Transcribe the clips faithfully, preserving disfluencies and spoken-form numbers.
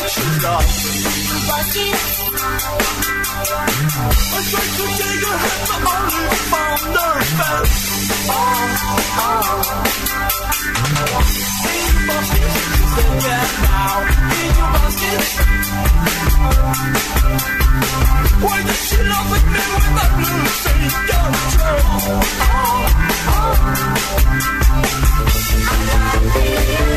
she's got basket. I tried to take her hand, but only found her fence. Oh, oh. In your basket, she's dead now. In your basket. Why does she laugh at me when I'm losing control? Oh, oh. I love being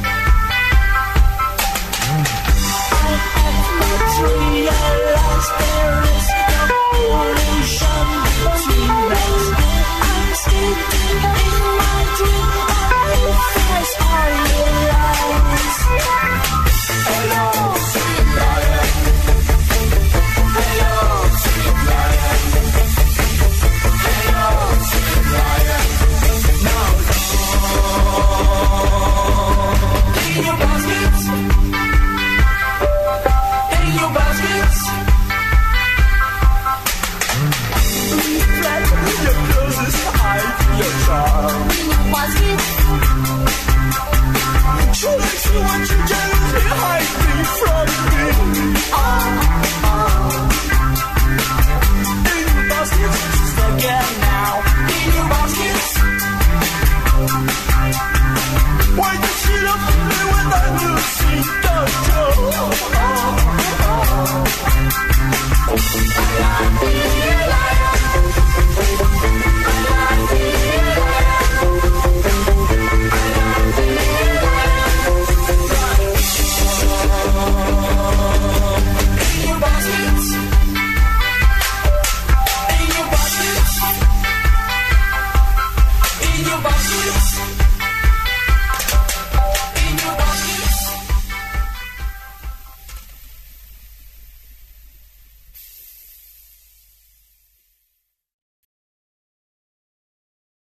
realized